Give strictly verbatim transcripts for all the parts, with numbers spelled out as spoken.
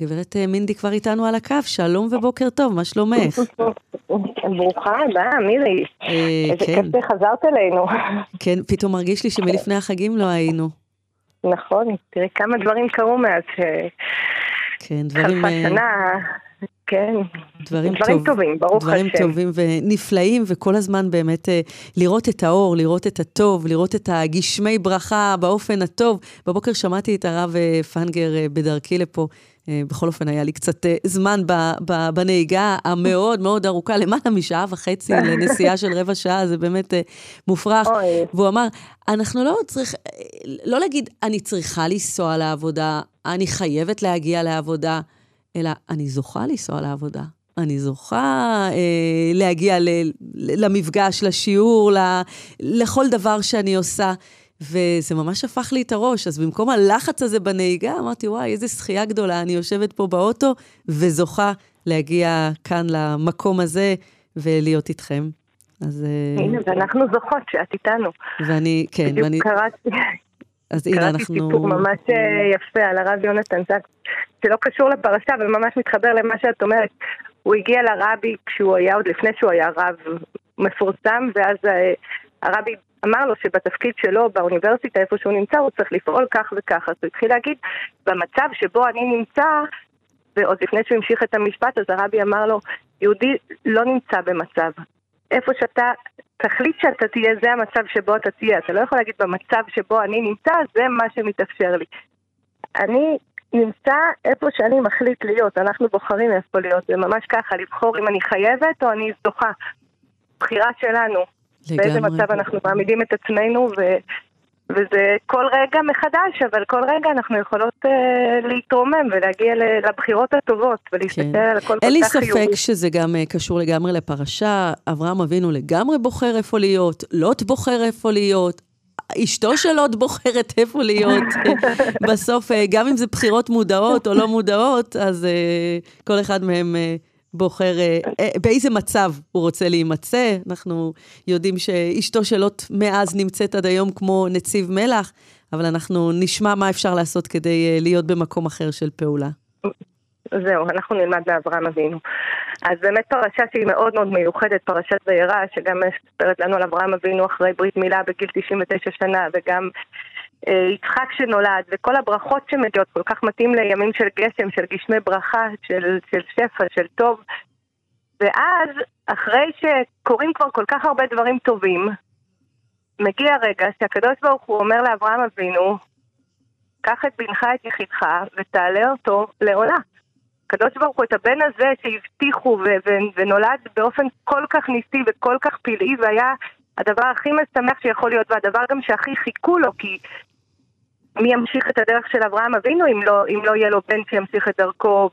הגברת מינדי כבר איתנו על הקו, שלום ובוקר טוב, מה שלומך? ברוכה הבאה, מירי. איזה כיף שחזרת אלינו. כן, פתאום מרגיש לי שמלפני החגים לא היינו. נכון, תראי כמה דברים קרו מאז שחלפה שנה. כן, דברים, דברים טוב, טובים, ברוך דברים השם. טובים ונפלאים, וכל הזמן באמת לראות את האור, לראות את הטוב, לראות את הגשמי ברכה באופן הטוב. בבוקר שמעתי את הרב פנגר בדרכי לפה, בכל אופן היה לי קצת זמן בנהיגה המאוד מאוד ארוכה, למעלה משעה וחצי לנסיעה של רבע שעה, זה באמת מופרך. והוא אמר, אנחנו לא צריך, לא להגיד, אני צריכה לנסוע לעבודה, אני חייבת להגיע לעבודה, אלא אני זוכה לנסוע לעבודה. אני זוכה אה, להגיע ל, למפגש, לשיעור, ל, לכל דבר שאני עושה, וזה ממש הפך לי את הראש. אז במקום הלחץ הזה בנהיגה, אמרתי, וואי, איזה שחייה גדולה, אני יושבת פה באוטו, וזוכה להגיע כאן למקום הזה, ולהיות איתכם. אז... הנה, ואנחנו זוכות שאת איתנו. ואני, כן, בדיוק ואני... קראתי... אז הנה קראתי אנחנו... סיפור ממש יפה על הרב יונתן זקס, שלא קשור לפרשה, וממש מתחבר למה שאת אומרת. הוא הגיע לרבי כשהוא היה, עוד לפני שהוא היה רב מפורסם, ואז הרבי אמר לו שבתפקיד שלו באוניברסיטה, איפה שהוא נמצא, הוא צריך לפעול כך וכך. אז הוא התחיל להגיד, במצב שבו אני נמצא, ועוד לפני שהוא המשיך את המשפט, אז הרבי אמר לו, יהודי לא נמצא במצב. איפה שאתה... תחליט שאתה תהיה, זה המצב שבו אתה תהיה. אתה לא יכול להגיד במצב שבו אני נמצא, זה מה שמתאפשר לי. אני נמצא איפה שאני מחליט להיות. אנחנו בוחרים איפה להיות. זה ממש ככה, לבחור אם אני חייבת או אני זוכה. בחירה שלנו. לגמרי. באיזה מצב אנחנו מעמידים את עצמנו, ו... וזה כל רגע מחדש, אבל כל רגע אנחנו יכולות uh, להתרומם ולהגיע לבחירות הטובות, ולהסתכל כן. על הכל כל כך חיובי. אין לי ספק שזה גם uh, קשור לגמרי לפרשה, אברהם אבינו לגמרי בוחר איפה להיות, לוט בוחר איפה להיות, אשתו של לוט בוחרת איפה להיות, בסוף uh, גם אם זה בחירות מודעות או לא מודעות, אז uh, כל אחד מהם... Uh, בוחר באיזה מצב הוא רוצה להימצא. אנחנו יודעים שאשתו של לוט מאז נמצאת עד היום כמו נציב מלח, אבל אנחנו נשמע מה אפשר לעשות כדי להיות במקום אחר של פעולה. זהו, אנחנו נלמד מאברהם אבינו. אז באמת פרשה שהיא מאוד מאוד מיוחדת, פרשת וירא, שגם מספרת לנו על אברהם אבינו אחרי ברית מילה בגיל תשעים ותשע שנה, וגם יצחק שנולד, וכל הברכות שמגיעות, כל כך מתאים לימים של גשם, של גשמי ברכה, של, של שפע, של טוב. ואז, אחרי שקורים כבר כל כך הרבה דברים טובים, מגיע רגע שהקדוש ברוך הוא אומר לאברהם אבינו, קח את בנך את יחידך ותעלה אותו לעולה. הקדוש ברוך הוא את הבן הזה שהבטיחו ו- ו- ונולד באופן כל כך ניסי וכל כך פלאי, והיה הדבר הכי משמח שיכול להיות, והדבר גם שהכי חיכו לו, כי מי ימשיך את הדרך של אברהם אבינו אם לא, אם לא יהיה לו בן שימשיך את דרכו,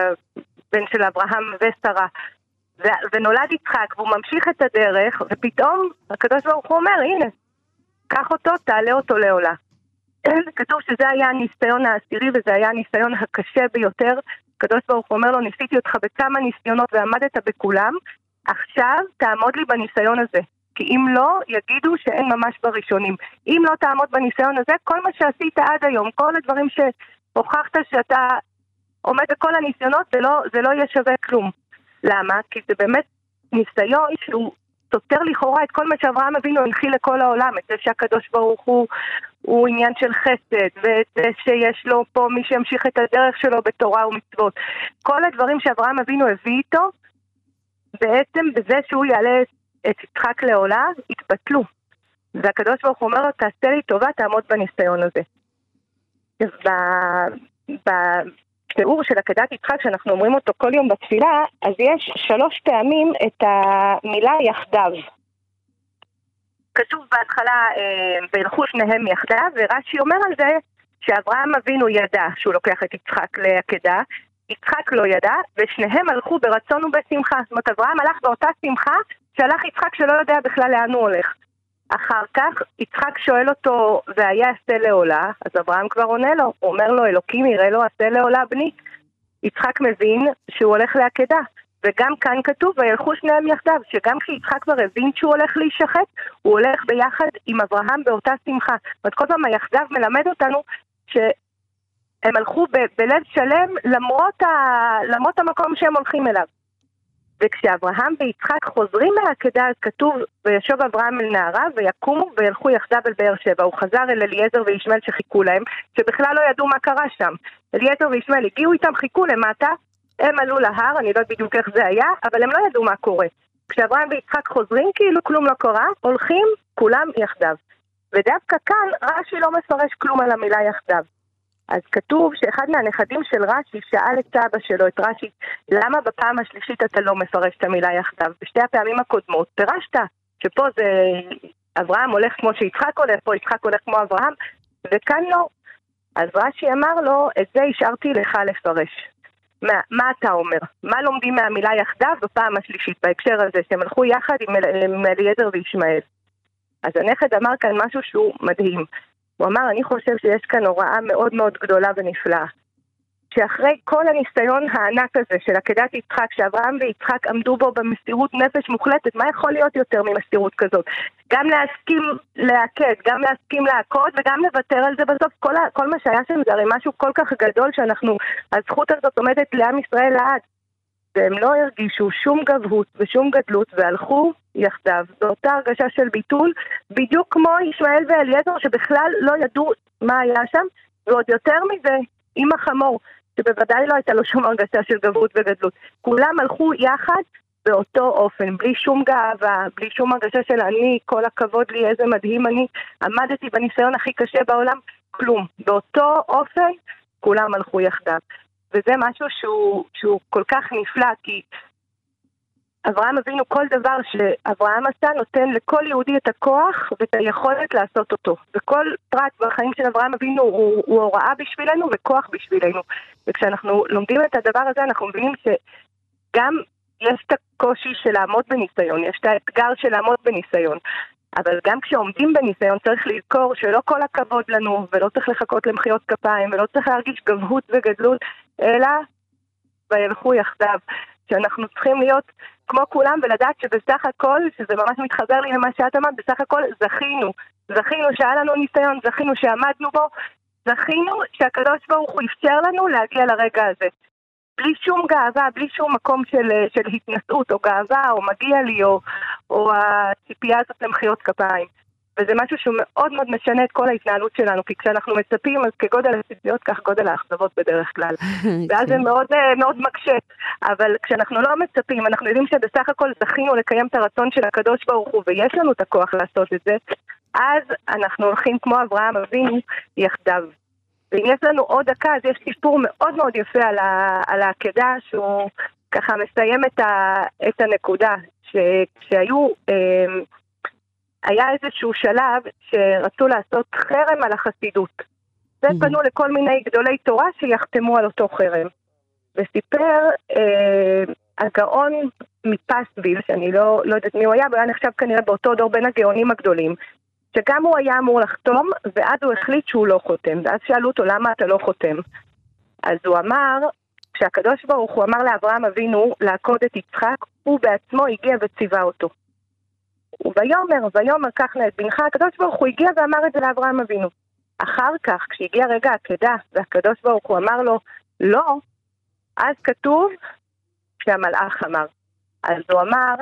בן של אברהם ושרה. ו- ונולד יצחק, והוא ממשיך את הדרך, ופתאום הקדוש ברוך הוא אומר, הנה, קח אותו, תעלה אותו לעולה. כתוב שזה היה הניסיון העשירי, וזה היה הניסיון הקשה ביותר. הקדוש ברוך הוא אומר לו, ניסיתי אותך בכמה ניסיונות ועמדת בכולם, עכשיו תעמוד לי בניסיון הזה. כי אם לא, יגידו שאין ממש בראשונים. אם לא תעמוד בניסיון הזה, כל מה שעשית עד היום, כל הדברים שהוכחת שאתה עומד בכל הניסיונות, זה לא, זה לא יהיה שווה כלום. למה? כי זה באמת ניסיון שהוא סותר לכאורה את כל מה שאברהם אבינו הנחיל לכל העולם, את זה שהקדוש ברוך הוא הוא עניין של חסד, ואת זה שיש לו פה מי שימשיך את הדרך שלו בתורה ומצוות. כל הדברים שאברהם אבינו הביא איתו, בעצם בזה שהוא יעלה את יצחק לעולה, התבטלו. והקדוש ברוך הוא אומר לו, תעשה לי טובה, תעמוד בניסיון הזה. בתיאור של עקדת יצחק, שאנחנו אומרים אותו כל יום בתפילה, אז יש שלוש פעמים את המילה יחדיו. כתוב בהתחלה, וילכו שניהם יחדיו, ורש"י אומר על זה שאברהם אבינו ידע שהוא לוקח את יצחק לעקדה, יצחק לא ידע, ושניהם הלכו ברצון ובשמחה. זאת אומרת, אברהם הלך באותה שמחה שהלך יצחק שלא יודע בכלל לאן הוא הולך. אחר כך יצחק שואל אותו, והיה עשה לעולה, אז אברהם כבר עונה לו, הוא אומר לו, אלוקים יראה לו, עשה לעולה בני. יצחק מבין שהוא הולך לעקדה, וגם כאן כתוב, וילכו שניהם יחדיו, שגם כשיצחק כבר הבין שהוא הולך להישחט, הוא הולך ביחד עם אברהם באותה שמחה. זאת אומרת, כל פעם היחדיו מלמד אותנו ש... הם הלכו ב- בלב שלם למרות, ה- למרות המקום שהם הולכים אליו. וכשאברהם ויצחק חוזרים מהעקדה, אז כתוב, וישוב אברהם אל נערה, ויקומו וילכו יחדיו אל באר שבע. הוא חזר אל אליעזר וישמעאל שחיכו להם, שבכלל לא ידעו מה קרה שם. אליעזר וישמעאל הגיעו איתם, חיכו למטה, הם עלו להר, אני לא יודעת בדיוק איך זה היה, אבל הם לא ידעו מה קורה. כשאברהם ויצחק חוזרים, כאילו כלום לא קרה, הולכים כולם יחדיו. ודווקא כאן רש"י לא מפרש כלום על המילה יחדיו. אז כתוב שאחד מהנכדים של רש"י שאל את סבא שלו, את רש"י, למה בפעם השלישית אתה לא מפרש את המילה יחדיו? בשתי הפעמים הקודמות פירשת שפה זה אברהם הולך כמו שיצחק הולך, פה יצחק הולך כמו אברהם, וכאן לא. אז רש"י אמר לו, את זה השארתי לך לפרש. מה, מה אתה אומר? מה לומדים מהמילה יחדיו בפעם השלישית, בהקשר הזה, שהם הלכו יחד עם, עם אליעזר וישמעאל? אז הנכד אמר כאן משהו שהוא מדהים. הוא אמר, אני חושב שיש כאן הוראה מאוד מאוד גדולה ונפלאה. שאחרי כל הניסיון הענק הזה של עקדת יצחק, שאברהם ויצחק עמדו בו במסירות נפש מוחלטת, מה יכול להיות יותר ממסירות כזאת? גם להסכים לעקד, גם להסכים לעקוד וגם לוותר על זה בסוף. כל, ה, כל מה שהיה שם זה הרי משהו כל כך גדול שאנחנו, הזכות הזאת עומדת לעם ישראל לעד. והם לא הרגישו שום גבהות ושום גדלות והלכו יחדיו. זו אותה הרגשה של ביטול, בדיוק כמו ישמעאל ואליעזר שבכלל לא ידעו מה היה שם, ועוד יותר מזה, עם החמור, שבוודאי לא הייתה לו שום הרגשה של גבהות וגדלות. כולם הלכו יחד באותו אופן, בלי שום גאווה, בלי שום הרגשה של אני, כל הכבוד לי, איזה מדהים אני, עמדתי בניסיון הכי קשה בעולם, כלום. באותו אופן, כולם הלכו יחדיו. וזה משהו שהוא, שהוא כל כך נפלא, כי אברהם אבינו, כל דבר שאברהם עשה נותן לכל יהודי את הכוח ואת היכולת לעשות אותו. וכל פרט בחיים של אברהם אבינו הוא, הוא הוראה בשבילנו וכוח בשבילנו. וכשאנחנו לומדים את הדבר הזה, אנחנו מבינים שגם יש את הקושי של לעמוד בניסיון, יש את האתגר של לעמוד בניסיון. אבל גם כשעומדים בניסיון צריך לזכור שלא כל הכבוד לנו, ולא צריך לחכות למחיאות כפיים, ולא צריך להרגיש גבהות וגדלות, אלא וילכו יחדיו. שאנחנו צריכים להיות כמו כולם ולדעת שבסך הכל, שזה ממש מתחבר לי למה שאת אמרת, בסך הכל זכינו. זכינו שהיה לנו ניסיון, זכינו שעמדנו בו, זכינו שהקדוש ברוך הוא אפשר לנו להגיע לרגע הזה. בלי שום גאווה, בלי שום מקום של, של התנסות או גאווה או מגיע לי או, או הציפייה הזאת למחיות כפיים. וזה משהו שהוא מאוד מאוד משנה את כל ההתנהלות שלנו, כי כשאנחנו מצפים, אז כגודל הציפיות, כך גודל האכזבות בדרך כלל. ואז זה מאוד, מאוד מקשה. אבל כשאנחנו לא מצפים, אנחנו יודעים שבסך הכל זכינו לקיים את הרצון של הקדוש ברוך הוא, ויש לנו את הכוח לעשות את זה, אז אנחנו הולכים כמו אברהם אבינו יחדיו. ואם יש לנו עוד דקה, אז יש סיפור מאוד מאוד יפה על, ה, על העקדה, שהוא ככה מסיים את, ה, את הנקודה, שהיו... אה, היה איזשהו שלב שרצו לעשות חרם על החסידות. ופנו לכל מיני גדולי תורה שיחתמו על אותו חרם. וסיפר אה, הגאון מפסביל, שאני לא, לא יודעת מי הוא היה, אבל היה נחשב כנראה באותו דור בין הגאונים הגדולים, שגם הוא היה אמור לחתום, ואז הוא החליט שהוא לא חותם. ואז שאלו אותו, למה אתה לא חותם? אז הוא אמר, כשהקדוש ברוך הוא אמר לאברהם אבינו לעקוד את יצחק, הוא בעצמו הגיע וציווה אותו. וביומר, ויומר כך נעת בנך, הקדוש ברוך הוא הגיע ואמר את זה לאברהם אבינו. אחר כך, כשהגיע רגע העקדה, והקדוש ברוך הוא אמר לו, לא, אז כתוב שהמלאך אמר. אז הוא אמר,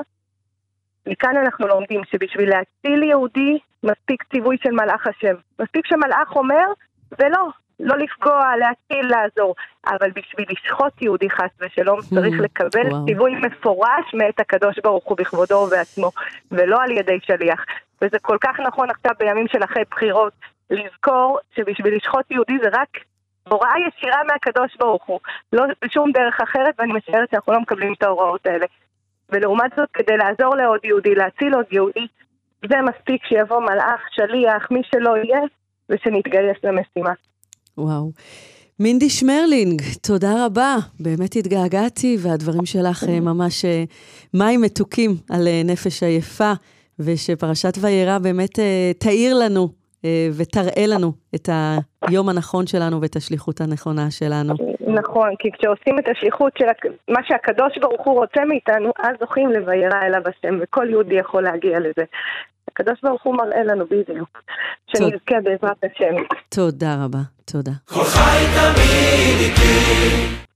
מכאן אנחנו לומדים שבשביל להציל יהודי, מספיק ציווי של מלאך השם. מספיק שמלאך אומר, ולא, לא לפגוע, להציל, לעזור. אבל בשביל לשחוט יהודי חס ושלום, צריך לקבל ציווי מפורש מאת הקדוש ברוך הוא בכבודו ובעצמו, ולא על ידי שליח. וזה כל כך נכון עכשיו בימים של אחרי בחירות, לזכור שבשביל לשחוט יהודי זה רק הוראה ישירה מהקדוש ברוך הוא, לא בשום דרך אחרת, ואני משערת שאנחנו לא מקבלים את ההוראות האלה. ולעומת זאת, כדי לעזור לעוד יהודי, להציל עוד יהודי, זה מספיק שיבוא מלאך, שליח, מי שלא יהיה, ושנתגייס למשימה. וואו. מינדי שמרלינג, תודה רבה. באמת התגעגעתי, והדברים שלך ממש מים מתוקים על נפש עייפה, ושפרשת וירא באמת תאיר לנו ותראה לנו את היום הנכון שלנו ואת השליחות הנכונה שלנו. נכון, כי כשעושים את השליחות של מה שהקדוש ברוך הוא רוצה מאיתנו, אז זוכים ל"וירא אליו השם", וכל יהודי יכול להגיע לזה. הקדוש ברוך הוא מראה לנו בדיוק, שנזכה בעזרת השם. תודה רבה, תודה. כל חי תמיד